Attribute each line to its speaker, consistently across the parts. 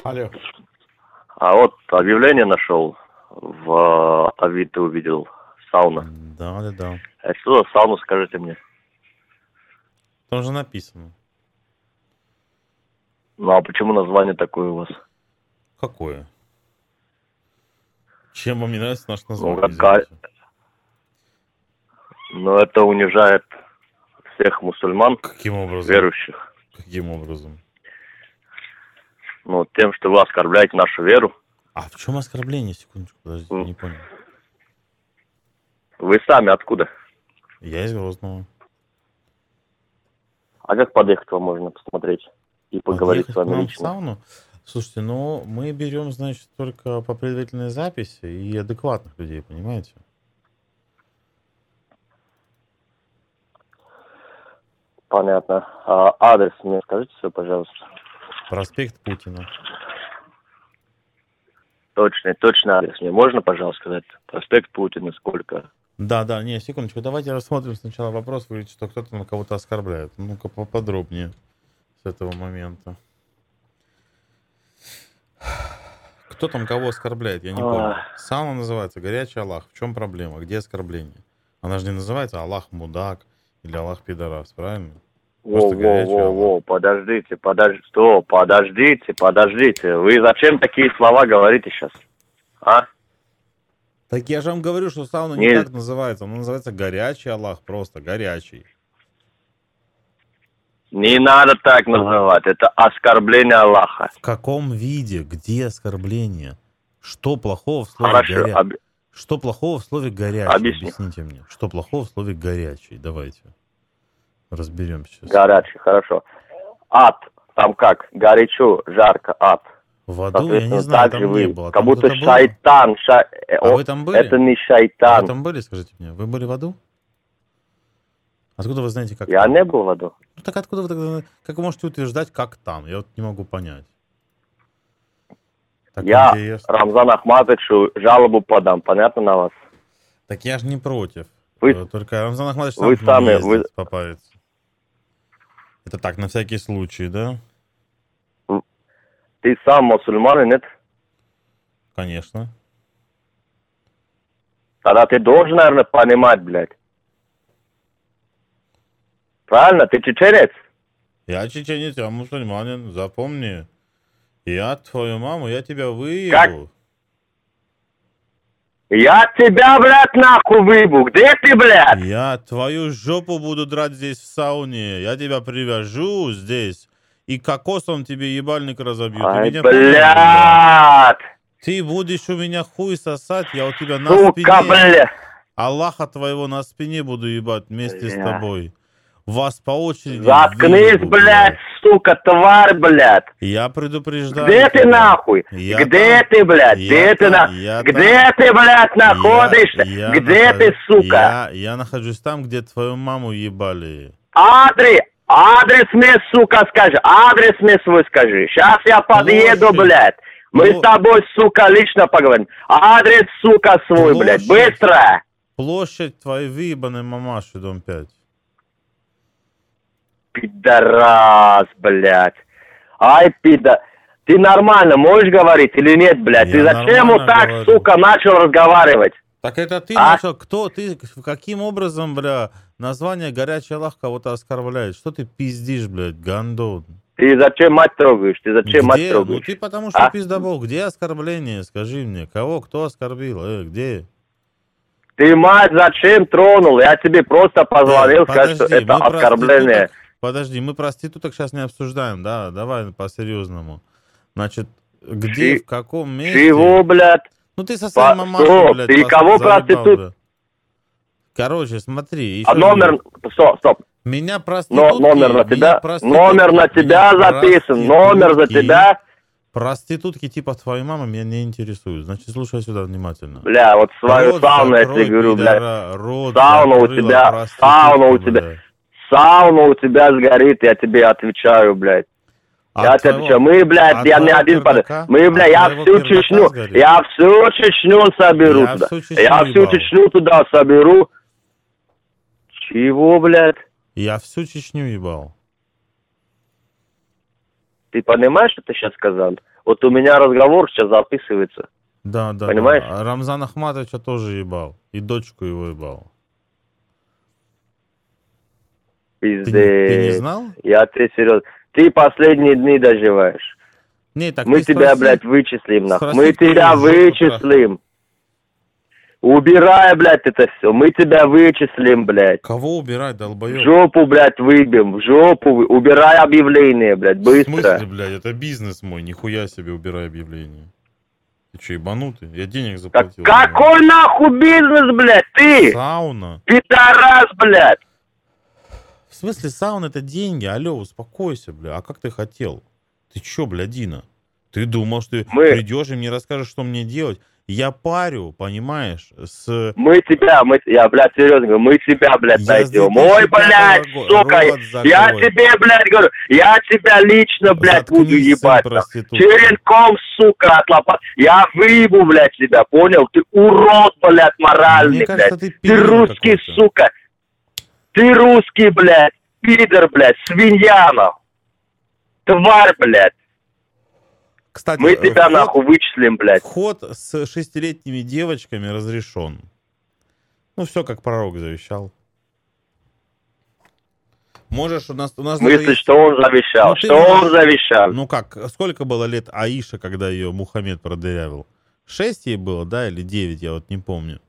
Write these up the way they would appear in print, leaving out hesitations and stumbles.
Speaker 1: Алло.
Speaker 2: А вот объявление нашел в Авито, увидел. Сауна.
Speaker 1: Да.
Speaker 2: А что за сауну, скажите мне?
Speaker 1: Там же написано.
Speaker 2: Ну а почему название такое у вас?
Speaker 1: Какое? Чем вам не нравится наше
Speaker 2: Ну,
Speaker 1: название?
Speaker 2: какая...
Speaker 1: Извините?
Speaker 2: Ну это унижает всех мусульман,
Speaker 1: Каким образом?
Speaker 2: верующих.
Speaker 1: Каким образом?
Speaker 2: Ну, тем, что вы оскорбляете нашу веру.
Speaker 1: А в чем оскорбление? Секундочку, подождите, не понял.
Speaker 2: Вы сами откуда?
Speaker 1: Я из Грозного.
Speaker 2: А как подъехать вам можно посмотреть и поговорить
Speaker 1: Подъехать
Speaker 2: с вами
Speaker 1: к нам в
Speaker 2: лично?
Speaker 1: сауну? Слушайте, ну, мы берем, значит, только по предварительной записи и адекватных людей, понимаете?
Speaker 2: Понятно. А адрес мне скажите свой, пожалуйста.
Speaker 1: Проспект Путина.
Speaker 2: Точный адрес мне можно, пожалуйста, сказать? Проспект Путина, сколько?
Speaker 1: Да, не, секундочку, давайте рассмотрим сначала вопрос. Вы говорите, что кто-то на кого-то оскорбляет. Ну-ка поподробнее с этого момента. Кто там кого оскорбляет, я не понял. Сауна называется «Горячий Аллах». В чем проблема? Где оскорбление? Она же не называется «Аллах мудак» или «Аллах пидорас», правильно?
Speaker 2: Во, подождите. Вы зачем такие слова говорите сейчас? А?
Speaker 1: Так я же вам говорю, что сауна не так называется. Она называется «Горячий Аллах», просто «Горячий».
Speaker 2: Не надо так называть. Это оскорбление Аллаха.
Speaker 1: В каком виде? Где оскорбление? Что плохого в слове «горячий»? Что плохого в слове «горячий»? Объясните мне. Что плохого в слове «горячий»? Давайте разберемся сейчас.
Speaker 2: Горячий, хорошо. Ад. Там как? Горячо, жарко, ад.
Speaker 1: В аду, я не знаю, там не было.
Speaker 2: Как будто шайтан.
Speaker 1: А вы там были?
Speaker 2: Это не шайтан.
Speaker 1: Вы там были, скажите мне? Вы были в аду? Откуда вы знаете, как
Speaker 2: Я
Speaker 1: там?
Speaker 2: не был в аду.
Speaker 1: Ну так откуда вы тогда... Как вы можете утверждать, как там? Я вот не могу понять. Так
Speaker 2: я
Speaker 1: интересно.
Speaker 2: Рамзану Ахматовичу жалобу подам, понятно на вас?
Speaker 1: Так я же не против.
Speaker 2: Вы,
Speaker 1: только Рамзан Ахматович
Speaker 2: вы сами
Speaker 1: попарится. Это так, на всякий случай, да?
Speaker 2: Ты сам мусульманин, нет?
Speaker 1: Конечно.
Speaker 2: Тогда ты должен, наверное, понимать, блядь. Правильно? Ты чеченец?
Speaker 1: Я чеченец, я мусульманин, запомни. Я твою маму, я тебя выебу.
Speaker 2: Как? Я тебя, блядь, нахуй выебу. Где ты, блядь?
Speaker 1: Я твою жопу буду драть здесь в сауне. Я тебя привяжу здесь. И кокосом тебе ебальник разобью.
Speaker 2: Ай,
Speaker 1: ты меня
Speaker 2: блядь.
Speaker 1: Ты будешь у меня хуй сосать, я у тебя на
Speaker 2: Сука,
Speaker 1: спине.
Speaker 2: блядь.
Speaker 1: Аллаха твоего на спине буду ебать вместе с тобой. Вас по очереди.
Speaker 2: Заткнись,
Speaker 1: выебу,
Speaker 2: блядь, сука, тварь, блядь.
Speaker 1: Я предупреждаю.
Speaker 2: Где ты, нахуй? Где ты, блядь? Где ты, блядь, находишься? Где ты, сука?
Speaker 1: Я нахожусь там, где твою маму ебали.
Speaker 2: Адрес мне, сука, скажи. Адрес мне свой скажи. Сейчас я подъеду, блядь. Мы с тобой, сука, лично поговорим. Адрес, сука, свой, блядь. Быстро.
Speaker 1: Площадь твоей выебанной мамаши, дом 5.
Speaker 2: Пидорас, блядь. Ай, Ты нормально можешь говорить или нет, блядь? Ты зачем вот так, говорю. Сука, начал разговаривать?
Speaker 1: Так это ты начал? Кто ты? Каким образом, бля, название «Горячий Аллах» кого-то оскорбляет? Что ты пиздишь, блядь, гандон?
Speaker 2: Ты зачем мать трогаешь? Мать трогаешь?
Speaker 1: Ну ты потому что пиздобол. Где оскорбление? Скажи мне. Кто оскорбил? Где?
Speaker 2: Ты мать зачем тронул? Я тебе просто позвонил, сказать, что это оскорбление.
Speaker 1: Подожди, мы проституток сейчас не обсуждаем, да? Давай по-серьезному. Значит, где, в каком месте?
Speaker 2: Чего, блядь?
Speaker 1: Ну ты со своей мамашей, блядь.
Speaker 2: Ты кого проститут?
Speaker 1: Короче, смотри.
Speaker 2: Номер... Стоп.
Speaker 1: Меня проститутки...
Speaker 2: Номер на тебя записан. Номер за тебя...
Speaker 1: Проститутки типа твоей мамы меня не интересуют. Значит, слушай сюда внимательно.
Speaker 2: Бля, вот свою сауну я тебе говорю, бля. Сауна у тебя сгорит, я тебе отвечаю, блядь. Я тебе отвечаю. Мы, блядь, я не один мы, блядь, я всю Чечню соберу туда. Я всю Чечню туда соберу. Чего, блядь?
Speaker 1: Я всю Чечню ебал.
Speaker 2: Ты понимаешь, что ты сейчас сказал? Вот у меня разговор сейчас записывается.
Speaker 1: Да.
Speaker 2: Понимаешь?
Speaker 1: Да. Рамзан Ахматовича тоже ебал. И дочку его ебал.
Speaker 2: Пиздец.
Speaker 1: Ты не знал?
Speaker 2: Я тебе серьезно. Ты последние дни доживаешь.
Speaker 1: Не, так
Speaker 2: мы тебя, блядь, вычислим, нахуй. Мы
Speaker 1: спроси,
Speaker 2: тебя вычислим. Убирай, блядь, это все. Мы тебя вычислим, блядь.
Speaker 1: Кого убирать, долбоёб?
Speaker 2: В жопу, блядь, выбьем. В жопу. Убирай объявление, блядь, быстро.
Speaker 1: В смысле, блядь? Это бизнес мой. Нихуя себе убирай объявление. Ты что, ебанутый? Я денег заплатил.
Speaker 2: Какой нахуй бизнес, блядь, ты?
Speaker 1: Сауна.
Speaker 2: Пидорас, блядь.
Speaker 1: В смысле, сауна это деньги? Алло, успокойся, бля. А как ты хотел? Ты чё, блядина? Ты думал, что ты придешь и мне расскажешь, что мне делать? Я парю, понимаешь,
Speaker 2: Мы тебя, я, блядь, серьезно говорю, мы тебя, блядь, найдем. Ой, блядь, сука, я тебе, блядь, говорю, я тебя лично, блядь, буду ебать. Черенком, сука, отлопат. Я выебу, блядь, тебя, понял? Ты урод, блядь, моральный, блядь. Ты русский, сука. Ты русский, блядь, пидор, блядь, свинья, нахуй. Тварь, блядь.
Speaker 1: Кстати,
Speaker 2: мы тебя нахуй вычислим, блядь.
Speaker 1: Вход с 6-летними девочками разрешен. Ну, все как пророк завещал. Можешь, у нас
Speaker 2: мысли, что он завещал? Что он завещал?
Speaker 1: Ну как, сколько было лет Аише, когда ее Мухаммед продырявил? 6 ей было, да, или 9, я вот не помню.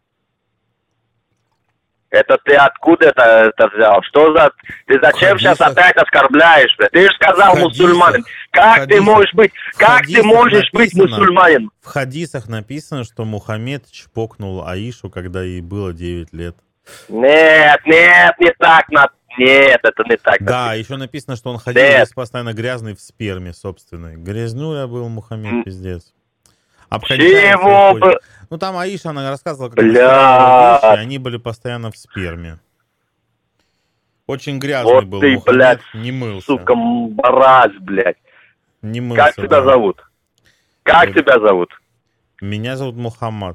Speaker 2: Это ты откуда это взял? Что за... Ты зачем сейчас опять оскорбляешь? Ты же сказал мусульманин. Как ты можешь быть... Как ты можешь быть мусульманин?
Speaker 1: В хадисах написано, что Мухаммед чпокнул Аишу, когда ей было 9 лет.
Speaker 2: Нет, не так. Нет, это не так.
Speaker 1: Да, еще написано, что он ходил весь постоянно грязный в сперме собственной. Грязнуля был Мухаммед, пиздец.
Speaker 2: Чего бы?
Speaker 1: Ну там Аиша, она рассказывала, как вещи, они были постоянно в сперме. Очень грязный вот был
Speaker 2: ты,
Speaker 1: Мухаммед,
Speaker 2: блядь,
Speaker 1: не мылся.
Speaker 2: Сука, бараз, блядь.
Speaker 1: Не мылся,
Speaker 2: как тебя зовут? Как тебя зовут?
Speaker 1: Меня зовут Мухаммад.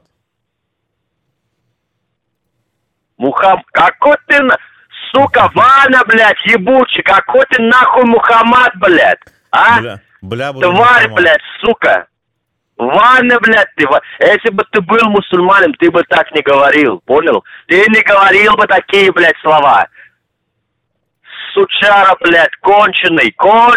Speaker 2: Какой ты, сука, Ваня, блядь, ебучий, какой ты нахуй Мухаммад, блядь, а? Тварь, блядь, сука. Ваня, блядь, если бы ты был мусульманин, ты бы так не говорил, понял? Ты не говорил бы такие, блядь, слова. Сучара, блядь, конченый.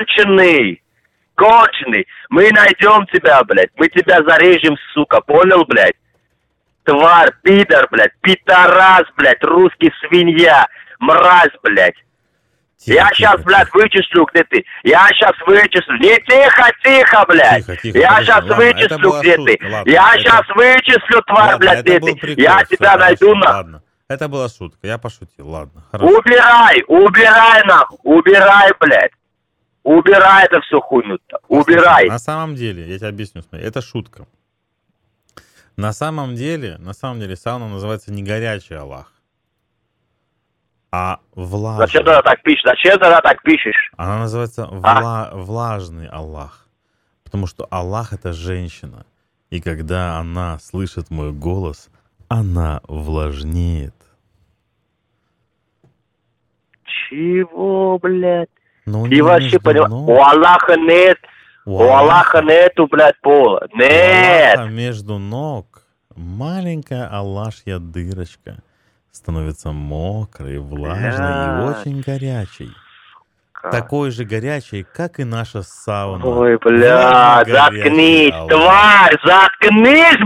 Speaker 2: Мы найдем тебя, блядь, мы тебя зарежем, сука, понял, блядь? Тварь, пидор, блядь, пидорас, блядь, русский свинья, мразь, блядь. Я сейчас, блядь, вычислю, где ты. Я сейчас вычислю. Не тихо, блядь.
Speaker 1: Тихо,
Speaker 2: я сейчас вычислю, где ты. Я сейчас вычислю, тварь, блядь, где ты. Я тебя найду, нахуй.
Speaker 1: Ладно, это была шутка. Я пошутил, ладно. Хорошо.
Speaker 2: Убирай, нахуй. Убирай, блядь. Убирай это все хуйню-то. Убирай.
Speaker 1: На самом деле, я тебе объясню, смотри, это шутка. На самом деле, сауна называется не горячий Аллах, а влажный.
Speaker 2: Зачем ты так пишешь?
Speaker 1: Она называется влажный Аллах. Потому что Аллах — это женщина. И когда она слышит мой голос, она влажнеет.
Speaker 2: Чего, блядь?
Speaker 1: Ну,
Speaker 2: ты вообще понимаешь? У Аллаха нет. У Аллаха нету, блядь, пола. Нет.
Speaker 1: У Аллаха между ног маленькая аллашья дырочка становится мокрой, влажной и очень горячей. Такой же горячей, как и наша сауна.
Speaker 2: Ой, блядь, заткнись, тварь, заткнись,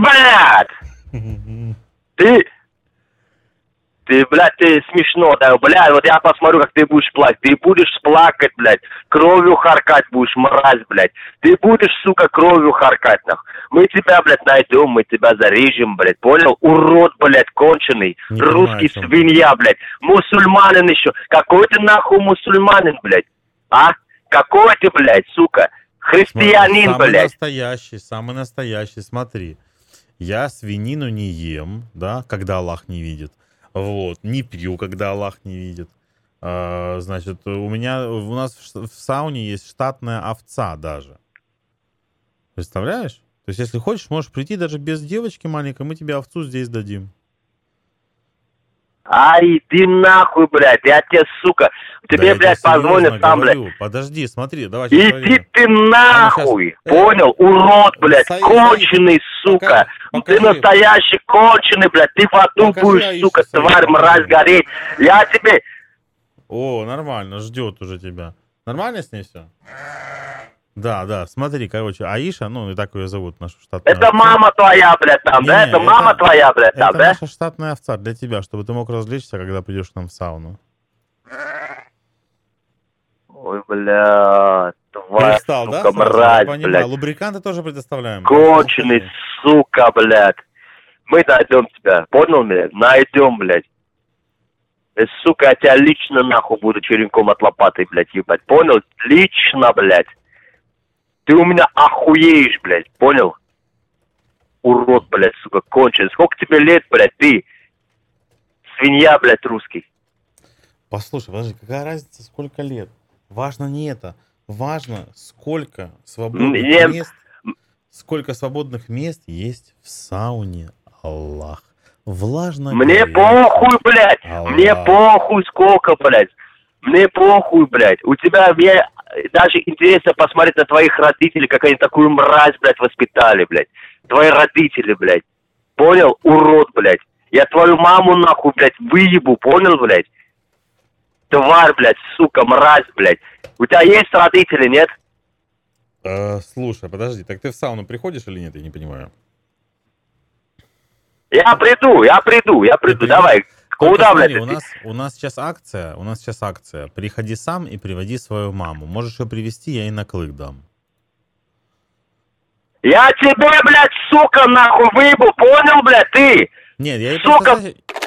Speaker 2: блядь! Ты, блядь, ты смешно, да, блядь, вот я посмотрю, как ты будешь плакать. Ты будешь плакать, блядь, кровью харкать будешь, мразь, блядь. Ты будешь, сука, кровью харкать, нахуй. Мы тебя, блядь, найдем, мы тебя зарежем, блядь, понял? Урод, блядь, конченый,
Speaker 1: не
Speaker 2: русский
Speaker 1: понимаю,
Speaker 2: свинья, блядь, мусульманин еще. Какой ты, нахуй, мусульманин, блядь, а? Какой ты, блядь, сука, христианин,
Speaker 1: самый
Speaker 2: блядь.
Speaker 1: Самый настоящий, смотри. Я свинину не ем, да, когда Аллах не видит. Вот, не пью, когда Аллах не видит. Значит, у нас в сауне есть штатная овца даже. Представляешь? То есть, если хочешь, можешь прийти даже без девочки маленькой, мы тебе овцу здесь дадим.
Speaker 2: Ай, иди нахуй, блядь, я тебе, сука, тебе, да, блядь, позвонят сам,
Speaker 1: говорю.
Speaker 2: Блядь.
Speaker 1: Подожди, смотри, давай.
Speaker 2: Иди ты нахуй, понял, урод, блядь, конченый, сука. Покажи. Ты настоящий конченый, блядь, ты в аду будешь, сука, тварь, мразь, гореть. Я тебе...
Speaker 1: О, нормально, ждет уже тебя. Нормально с ней все? Да, смотри, короче, Аиша, ну, и так ее зовут, нашу штатную
Speaker 2: Это овцу. Мама твоя, блядь, там, да? Это мама твоя, блядь, там, да?
Speaker 1: Это наша штатная овца для тебя, чтобы ты мог развлечься, когда придешь к нам в сауну.
Speaker 2: Ой, блядь, тварь,
Speaker 1: Пристал,
Speaker 2: сука,
Speaker 1: да?
Speaker 2: мразь, блядь.
Speaker 1: Лубриканты тоже предоставляем.
Speaker 2: Конченый, сука, блядь. Мы найдем тебя, понял, блядь? Найдем, блядь. Сука, я тебя лично, нахуй, буду черенком от лопаты, блядь, ебать, понял? Лично, блядь. Ты у меня охуеешь, блядь, понял? Урод, блядь, сука, конченый. Сколько тебе лет, блядь, ты? Свинья, блядь, русский.
Speaker 1: Послушай, подожди, какая разница, сколько лет? Важно не это. Важно, сколько свободных мест есть в сауне. Аллах. Влажно.
Speaker 2: Мне похуй, блядь. Аллах. Мне похуй сколько, блядь. Мне похуй, блядь. У тебя, мне даже интересно посмотреть на твоих родителей, как они такую мразь, блядь, воспитали, блядь. Твои родители, блядь. Понял? Урод, блядь. Я твою маму, нахуй, блядь, выебу, понял, блядь? Тварь, блядь, сука, мразь, блядь. У тебя есть родители, нет?
Speaker 1: Слушай, подожди, так ты в сауну приходишь или нет? Я не понимаю.
Speaker 2: Я приду, давай. Куда,
Speaker 1: смотри, блядь? У нас сейчас акция. Приходи сам и приводи свою маму. Можешь ее привезти, я ей на клык дам.
Speaker 2: Я тебе, блядь, сука, нахуй выебу, понял, блядь, ты?
Speaker 1: Нет, я ей
Speaker 2: сука,